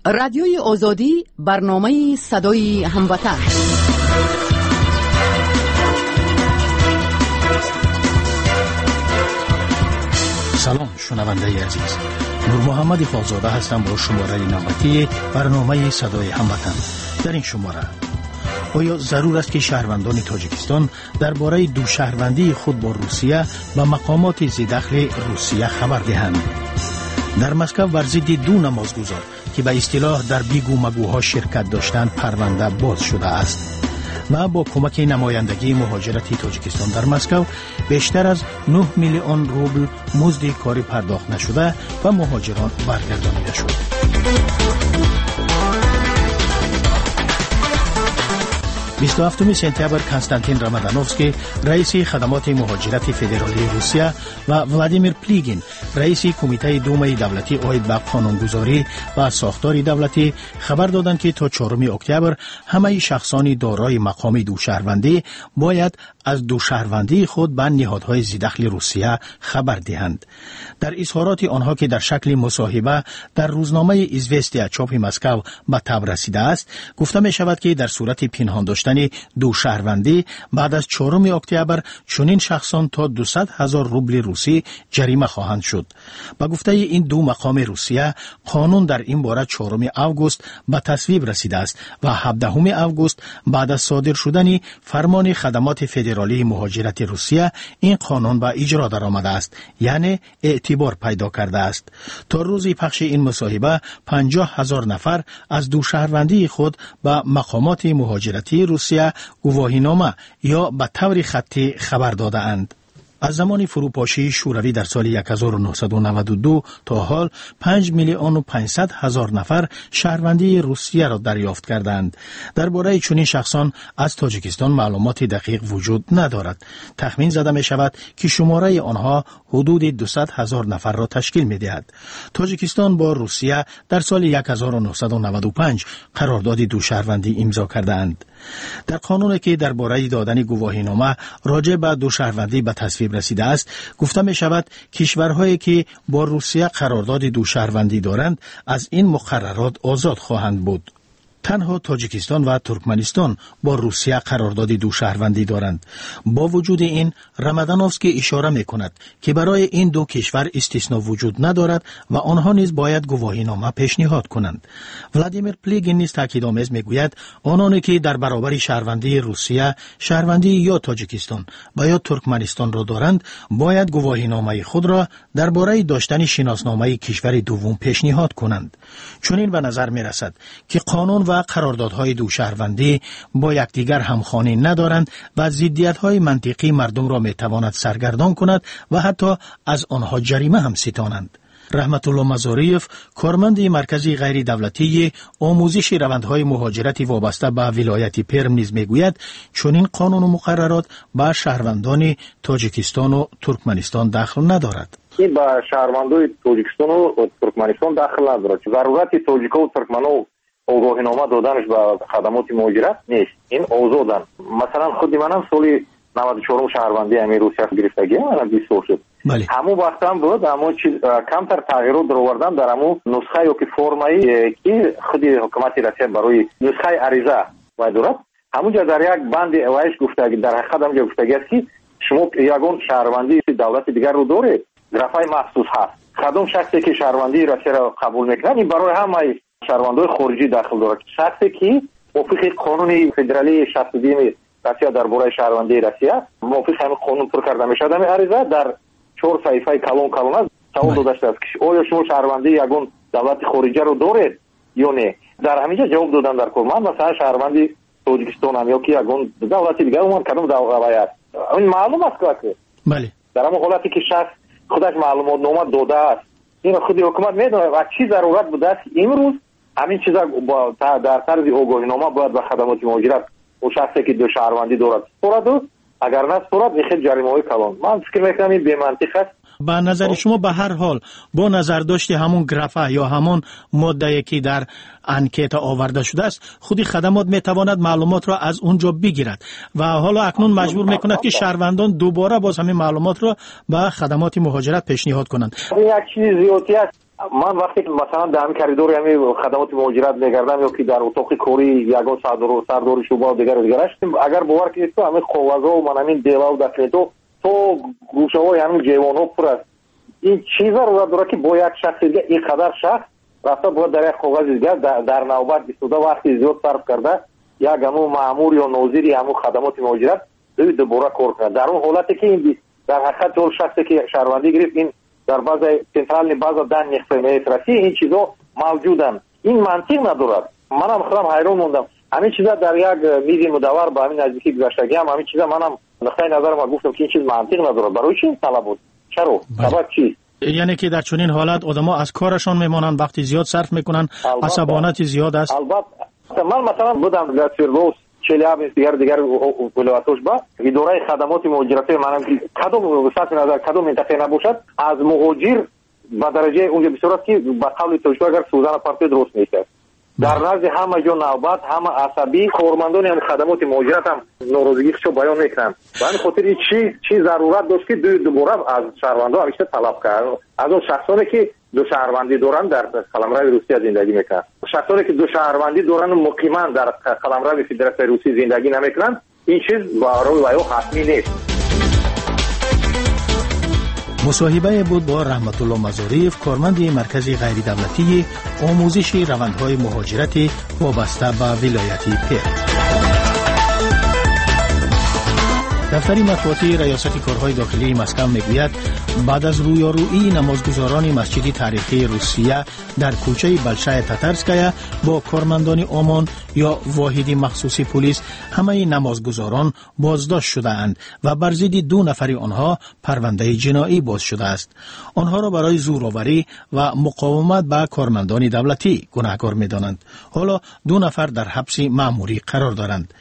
رادیوی آزادی، برنامه صدای هموطن. سلام شنونده عزیز، نور محمد فاضزاده هستم با شماره نوبتی برنامه صدای هموطن. در این شماره آیا ضرور است که شهروندان تاجیکستان درباره دو شهروندی خود با روسیه و مقامات ذی‌دخل روسیه خبر دهند؟ در مسکو بر ضد دو نمازگزار که به اصطلاح در بیگو مگوها شرکت داشتند پرونده باز شده است و با کمک نمایندگی مهاجرتی تاجیکستان در مسکو بیشتر از 9 میلیون روبل مزد کاری پرداخت نشده و مهاجران برگردانیده شد. 27 سپتامبر کنستانتین رامادانوفسکی رئیس خدمات مهاجرت فدرالی روسیه و ولادیمیر پلیگین رئیس کمیته دوم دولتی عاید به قانونگذاری و ساختار دولتی خبر دادند که تا 4 اکتبر همه شخصان دارای مقام دو شهروندی باید از دو شهروندی خود به نهادهای ذی‌دخل روسیه خبر دهند. در اظهارات آنها که در شکل مصاحبه در روزنامه ایزوستیا چاپ مسکو به تب رسیده است، گفته می شود که در صورت پنهان داشتن دو شهروندی بعد از 4 اکتبر چنین شخصان تا 200,000 روبل روسی جریمه خواهند شد. با گفته این دو مقام روسیه، قانون در این باره 4 آگوست به تصویب رسیده است و 17 آگوست بعد از صادر شدن فرمان خدمات فدرالی مهاجرت روسیه این قانون به اجرا درآمده است، یعنی اعتبار پیدا کرده است. تا روز پخش این مصاحبه 50,000 نفر از دو شهروندی خود به مقامات مهاجرتی روسیه گواهینامه یا به طور خطی خبر داده اند. از زمان فروپاشی شوروی در سال 1992 تا حال 5,500,000 نفر شهروندی روسیه را دریافت کردند. درباره چنین شخصان از تاجیکستان معلومات دقیق وجود ندارد. تخمین زده می شود که شماره آنها حدود 200,000 نفر را تشکیل می دهد. تاجیکستان با روسیه در سال 1995 قرارداد دو شهروندی امضا کردند. در قانونی که درباره دادن گواهینامه راجع به دو شهروندی به تصویب رسیده است، گفته می شود کشورهایی که با روسیه قرارداد دو شهروندی دارند از این مقررات آزاد خواهند بود. تنها تاجیکستان و ترکمنستان با روسیه قرارداد دو شهروندی دارند. با وجود این، رامادانوفسکی اشاره می کند که برای این دو کشور استثنا وجود ندارد و آنها نیز باید گواهینامه پیشنهاد کنند. ولادیمیر پلیگین نیز تاکیدآمیز می گوید آنانی که در برابر شهروندی روسیه شهروندی یا تاجیکستان و یا ترکمنستان را دارند باید گواهینامه خود را درباره داشتن شناسنامه کشور دوم پیشنهاد کنند. چنین به نظر می رسد که قانون و قراردادهای دو شهروندی با یکدیگر همخوانی ندارند و ضدیت‌های منطقی مردم را می‌تواند سرگردان کند و حتی از آنها جریمه هم ستانند. رحمت الله مزاریف، کارمند مرکز غیر دولتی آموزش روندهای مهاجرتی وابسته به ولایت پرم نیز میگوید چنین قانون و مقررات به شهروندان تاجیکستان و ترکمنستان دخل ندارد. این به شهروندان تاجیکستان و ترکمنستان دخل ندارد. ضرورت تاجیکا و ترکمنان آگاهینامه دادنش به خدمات مهاجرت نیست. این آزادن. مثلا خود منم سالی 94 شهروندی همین روسیه گرفتگی منم 20 سال شد. همون وقت هم بود، اما کمتر تغییرات در آوردن در همون نسخه یا که فرمایی که خود حکومت روسیه برای نسخه عریضه و دارد، همونجا در یک بند اوایش گفتگی در حقیقت همونجا گفتگی است که شما یگان شهروندی دولت دیگر رو دارید، رفع مخصوص هست. خدام شخصی که شهروندی روسیه را قبول میکنه این برای همه شهروندان خارجی داخل دارد. شخصی که موافق قانون فدرالی 62 روسیه درباره شهروندی روسیه موافق همین قانون پر کرده میشد، همین عریضه در 4 صفحه کلون است سوال داده است که آیا شما شهروندی یگان دولت خارجی رو دارید یا نه؟ در همینجا جواب دادن در کورمان مثلا شهروندی تاجیکستان هم یا که یگان دولت دیگر اون کدام دولتی است این معلوم است که بله در همون حالتی که شخص خودش معلومات نامه داده است، این خودی حکومت میدونه و چی ضرورت بوده است امروز همین چیزا در طرز آگاهینامه باید به خدمات مهاجرت و شخصی که دو شهروندی دارد سپرد، اگر نه سپرد خیلی جریمه‌های کلان. من فکر میکنم این بی منطق است. به نظر شما به هر حال با نظر داشته همون گرافه یا همون ماده که در انکیت آورده شده است خودی خدمات میتواند معلومات را از اونجا بگیرد و حالا اکنون مجبور میکند که شهروندان دوباره باز همین معلومات را به خدمات مهاجرت پیشنهاد کنند. یک چیز زیادی است. من وقتی که مثلا در همین کریدور همین خدمات مهاجرت میگردم یا که در اتاق کاری یگان سردار شعبه دیگرش اگر باور کنید تو همین خوازا و من همین دیوا و دفنتو تو گوشه‌های همین جوانو پر است. این چیزا رو داره که با یک شخص دیگه این قدر شخص رفته باید در یک کاغذ دیگه در نوبت ایستاده وقتی زیاد صرف کرده یک همون مأمور یا ناظری همون خدمات مهاجرت دوباره کار کنه. در اون حالتی که این در حقیقت اون شخصی که شهروندی گرفت این در بعض سنترال بعض دن نخفه این چیزا موجودن. این منطق ندارد. منم خودم حیران موندم. همین چیزا در یک میز مدور با همین نزدیکی گذشتگی همین چیزا منم نقطه نظر ما گفتم که این چیز منطق نداره. برای چی طلب بود؟ چرا؟ سبب چی؟ یعنی که در چنین حالت آدم‌ها از کارشان میمونن، وقتی زیاد صرف میکنن، عصبانیت زیاد است. البته من مثلا بودم در فردوس چلیاب دیگر ولایتوش با اداره خدمات مهاجرت منم که کدوم صرف نظر کدوم منطقه نباشد از مهاجر به درجه اونجا بسیارت که به قول توجه اگر سوزن پارتی درست نیست. در نزد همه جو نوبت همه عصبی کارمندان هم خدمات مهاجرت هم ناراضگیشو بیان میکنن. به همین خاطر چی ضرورت داشت که دوباره از شهروندان همیشه طلب کرد از اون شخصانی که دو شهروندی دارن در قلمرو روسیه زندگی میکنن. شخصانی که دو شهروندی دارن مقیما در قلمرو فدراسیون روسیه زندگی نمیکنن این چیز برای وایو حتمی نیست. مصاحبه بود با رحمت الله مزاریف، کارمند مرکز غیر دولتی آموزش روندهای مهاجرت وابسته به ولایت پرت. دفتر مطبوعاتی ریاست کارهای داخلی مسکو میگوید بعد از رویارویی نمازگزاران مسجد تاریخی روسیه در کوچه بلشای تاترسکایا با کارمندان آمان یا واحد مخصوص پلیس همه نمازگزاران بازداشت شده اند و بر ضد 2 نفر آنها پرونده جنایی باز شده است. آنها را برای زورآوری و مقاومت به کارمندان دولتی گناهکار می‌دانند. حالا 2 نفر در حبس مأموری قرار دارند.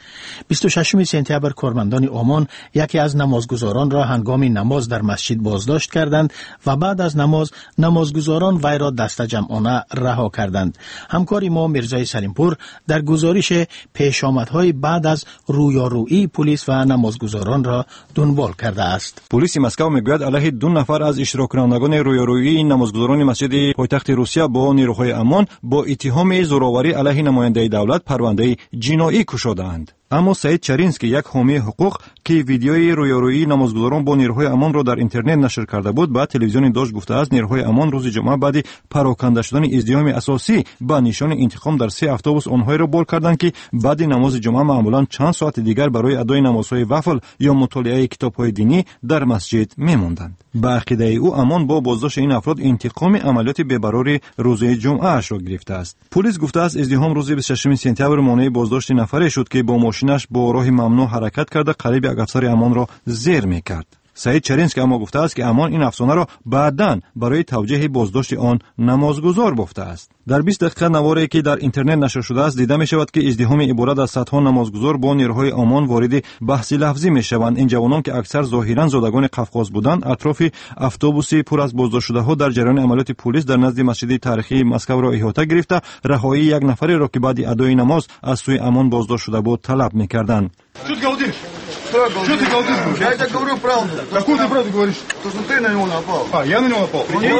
26 سپتامبر کارمندان آمان یکی از نمازگزاران را هنگام نماز در مسجد بازداشت کردند و بعد از نمازگزاران وی را دست جمعانه رها کردند. همکار ما میرزای سلیمپور در گزارش پیشامدهای بعد از رویارویی پلیس و نمازگزاران را دنبال کرده است. پلیس مسکو میگوید علیه 2 نفر از اشتراک کنندگان رویارویی نمازگزاران مسجد پایتخت روسیه با نیروهای امان با اتهام زورآوری علیه نماینده دولت پرونده جنایی گشوده‌اند. اما سعید چرینسکی یک حامی حقوق که ویدیوی رویارویی نمازگزاران با نیروهای امان را در اینترنت نشر کرده بود با تلویزیون داش گفته است نیروهای امان روز جمعه بعد پراکنده شدن ازدحام اساسی با نشان انتقام در 3 اتوبوس آنها را بول کردند که بعد نماز جمعه معمولا چند ساعت دیگر برای ادای نمازهای وفل یا مطالعه کتاب‌های دینی در مسجد می‌ماندند. با عقیده او امان با بازداشت این افراد انتقام عملیات بی‌برار روز جمعه اش را گرفته است. پلیس گفته است ازدحام روز 26 سپتامبر مانع بازداشت نفری شد که با ماشینش با راه ممنوع حرکت کرده قریب یک افسر امان را زیر می‌کرد. سعید چرینسکی اما گفته است که امان این افسانه را بعداً برای توجیه بازداشت آن نمازگزار گفته است. در 20 دقیقه نواری که در اینترنت نشر شده است دیده می شود که ازدحام عبارت از صدها نمازگزار با نیروهای امان وارد بحث لفظی می شوند. این جوانان که اکثر ظاهراً زادگان قفقاز بودند اطراف اتوبوسی پر از بازداشت شده ها در جریان عملیات پلیس در نزد مسجد تاریخی مسکو را احاطه گرفته رهایی یک نفر را که بعد ادای نماز از سوی امان баздошт шуда буд талаб мекарданд. Что ты галдишь? Что ты галдишь? Я это говорю правду. Какую ты правду говоришь? То, что ты на него напал. Я на него напал.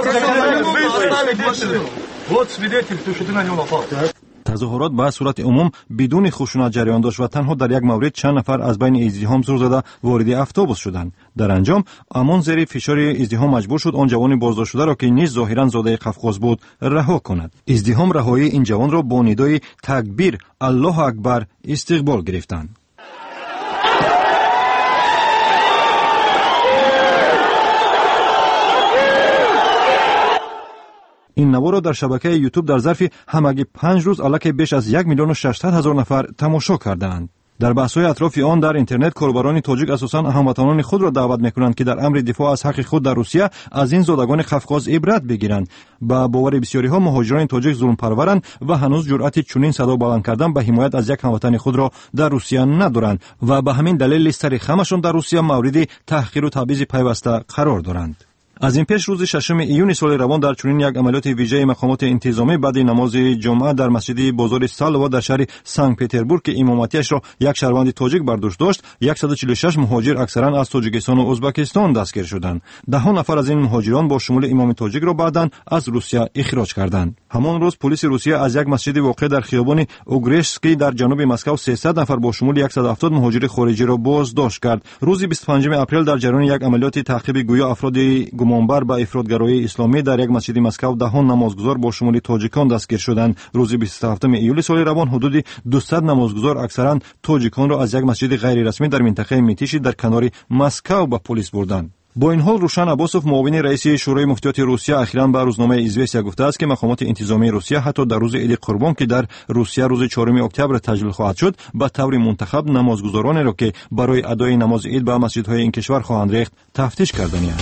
Вот свидетель, что ты на него напал. تظاهرات به صورت عموم بدون خشونت جریان داشت و تنها در یک مورد چند نفر از بین ازدحام زور زده وارد اتوبوس شدند. در انجام امان زیر فشار ازدحام مجبور شد آن جوان بازداشت شده را که نیز ظاهرا زاده قفقاز بود رها کند. ازدحام رهایی این جوان را با ندای تکبیر الله اکبر استقبال گرفتند. این نوا را در شبکه یوتیوب در ظرف همگی 5 روز الکی بیش از 1,600,000 نفر تماشا کردند. در بحث‌های اطراف آن در اینترنت کاربران تاجیک اساساً هموطنان خود را دعوت می‌کنند که در امر دفاع از حق خود در روسیه از این زادگان قفقاز عبرت بگیرند. با باور بسیاری‌ها مهاجران تاجیک ظلم پرورند و هنوز جرأت چنین صدا بلند کردن به حمایت از یک هموطن خود را در روسیه ندارند و به همین دلیل سر خمشان در روسیه مورد تحقیر و تبعیض پیوسته قرار دارند. از این پیش روز 6 ایون سال روان در چنین یک عملیات ویژه مقامات انتظامی بعد نماز جمعه در مسجد بازار سالوا در شهر سنت پتربورگ که امامتیش را یک شهروند تاجیک بر دوش داشت 146 مهاجر اکثرا از تاجیکستان و ازبکستان دستگیر شدند. 10 نفر از این مهاجران با شمول امام تاجیک را بعداً از روسیه اخراج کردند. همان روز پلیس روسیه از یک مسجد واقع در خیابان اوگرشسکی در جنوب مسکو 300 نفر با شمول 170 مهاجر خارجی را بازداشت کرد. روز 25 اپریل در جریان یک عملیات تعقیب گویا افراد گمانبر به افراطگرایی اسلامی در یک مسجد مسکو 10 نمازگزار با شمول تاجیکان دستگیر شدند. روز 27 ایول سال روان حدود 200 نمازگزار اکثرا تاجیکان را از یک مسجد غیر رسمی در منطقه میتیشی در کنار مسکو به پلیس بردند. با این حال روشن عباسوف معاون رئیس شورای مفتیات روسیه اخیراً به روزنامه ایزوستیا گفته است که مقامات انتظامی روسیه حتی در روز عید قربان که در روسیه روز 4 اکتبر تجلیل خواهد شد به طور منتخب نمازگزارانی را که برای ادای نماز عید به مسجدهای این کشور خواهند رفت تفتیش کردند.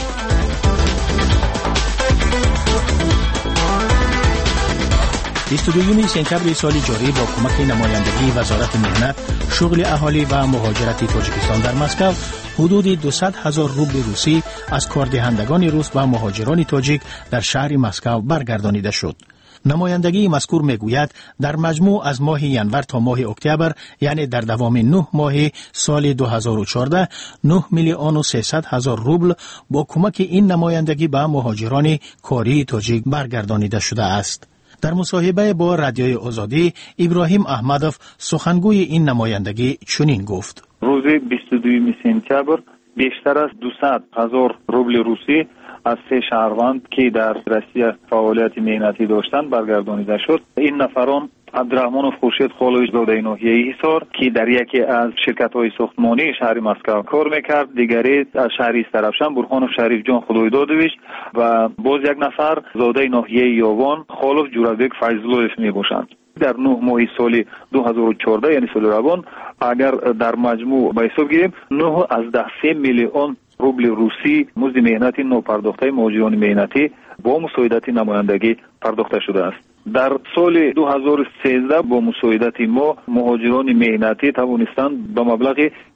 بیستودویوم سپتامبر سال جاری با کمک نمایندگی وزارت مهنت، شغل اهالی و مهاجرت تاجیکستان در مسکو حدود 200,000 روبل روسی از کاردهندگان روس و مهاجران تاجیک در شهر مسکو برگردانیده شد. نمایندگی مذکور میگوید در مجموع از ماه ینور تا ماه اکتبر یعنی در دوام 9 ماه سال 2014 9,300,000 روبل با کمک این نمایندگی به مهاجران کاری تاجیک برگردانیده شده است. در مصاحبه با رادیوی آزادی ابراهیم احمدوف سخنگوی این نمایندگی چنین گفت: روز 22 سپتامبر بیشتر از 200,000 روبل روسی از 3 شهروند که در روسیه فعالیت مهنتی داشتند برگردانیده شد. این نفران عبدالرحمن خورشید خالویچ زاده ناحیه حصار که در یکی از شرکت‌های ساختمانی شهر مسکو کار می‌کرد، دیگری از شهر استرابشان برهان شریف جان خدایدادویچ و باز یک نفر زاده ناحیه یاوان خالوف جورابک فیضلویف میباشند. در 9 ماه سال 2014 یعنی سال روان اگر در مجموع به حساب گیریم 9 از 10 میلیون روبل روسی مزد مهنتی نوپرداخته مهاجران مهنتی با مساعدت نمایندگی پرداخته شده است. در سال 2013 با مساعدت ما مهاجران مهنتی توانستند به مبلغ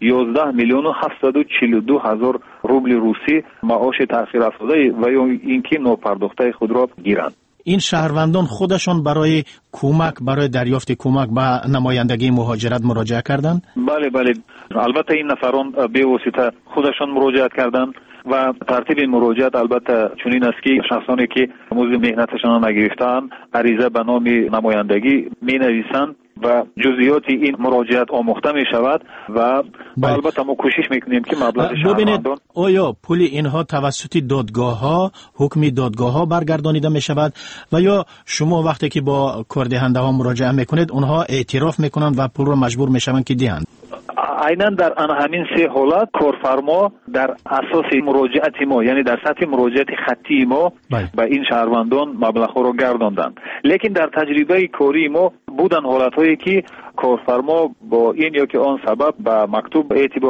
11,742,000 روبل روسی معاش تأخیر افتاده و یا اینکه نوپرداخته خود را گیرند. این شهروندان خودشان برای دریافت کمک به نمایندگی مهاجرت مراجعه کردند؟ بله البته این نفران به واسطه خودشان مراجعت کردند و ترتیب مراجعت البته چنین است که شخصانی که مزد مهنتشان نگرفتند عریضه به نام نمایندگی می‌نویسند و جزئیات این مراجعت آموخته می شود و البته ما کوشش میکنیم که مبلغ شهروندان آیا پول اینها توسط دادگاه حکم دادگاه برگردانیده می شود و یا شما وقتی که با کاردهنده ها مراجعه میکنید اونها اعتراف میکنند و پول را مجبور میشوند که دهند؟ عیناً در همین 3 حالت کارفرما در اساس مراجعت ما یعنی در سطح مراجعت خطی ما به این شهروندان مبلغ را گرداندند. لیکن در تجربه کاری ما بودن حالت‌هایی که کارفرما با این یا که آن سبب به مکتوب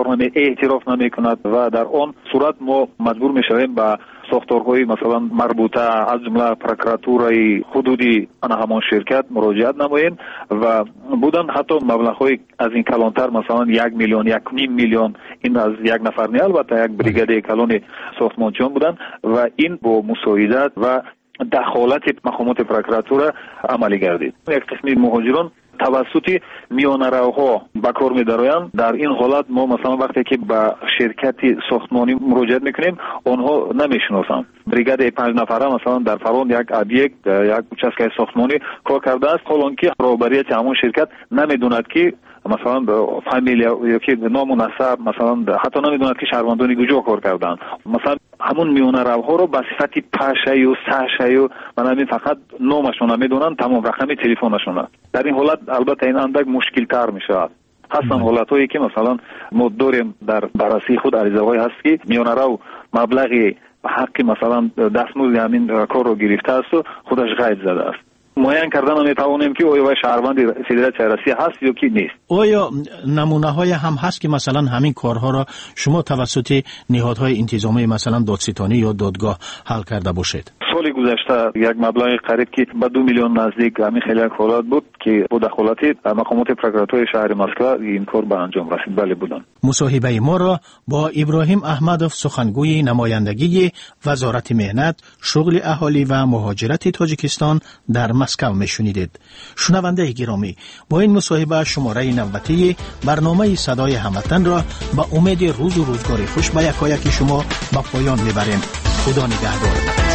اعتراف نمی‌کند و در آن صورت ما مجبور می‌شویم به ساختارهای مثلا مربوطه از جمله پروکراتورای حدودی همان شرکت مراجعت نماییم و بودن حتی مبلغ‌های از این کلانتر مثلا 1 میلیون 1.5 میلیون این از یک نفر نه البته یک بریگاد کلان ساختمانچیان بودن و این با مساعدت و دخالت مقامات پروکراتور عملی گردید. یک قسمی مهاجران توسط میانه‌روها به کار می‌دارند. در این حالت ما مثلا وقتی که به شرکت ساختمانی مراجعه میکنیم آنها نمیشناسند. بریگاد 5 نفره مثلا در فلان یک ابیکت یک участке ساختمانی کار کرده است، حالان که رهبریت همون شرکت نمیدوند که مثلا فامیلیا یا که نام و نسب مثلا حتی نمیدوند که شهروندانی کجا کار کردند. مثلا همون میانه‌روها رو به صفت پشه و سشه و همین فقط نامشون نمیدونن، تمام رقم تلفنشون. در این حالت البته این اندک مشکل تر میشه. هستن حالتایی که مثلا ما داریم در بررسی خود عریضه‌های هست که میانه‌رو مبلغی حق مثلا دستمزد همین کار رو گرفته است و خودش قید زده است. معین کردن نمیتوانیم که آیا شهروند فدراسیون روسیه هست یا کی نیست. آیا نمونه های هم هست که مثلا همین کارها را شما توسط نهادهای انتظامی مثلا دادستانی یا دادگاه حل کرده باشید؟ سال سال گذشته یک مبلغ قریب که به 2 میلیون نزدیک همین خیلی حالات بود که با دخالت مقامات پروکراتوری شهر مسکو این کار به انجام رسید. بله بودن. مصاحبه ما را با ابراهیم احمدوف سخنگوی نمایندگی وزارت مهنت، شغل اهالی و مهاجرت تاجیکستان در مسکو میشنیدید. شنونده گرامی، با این مصاحبه شماره نوبتی برنامه صدای هموطن را با امید روز و روزگار خوش به یکایک شما به پایان میبریم. خدا نگهدار.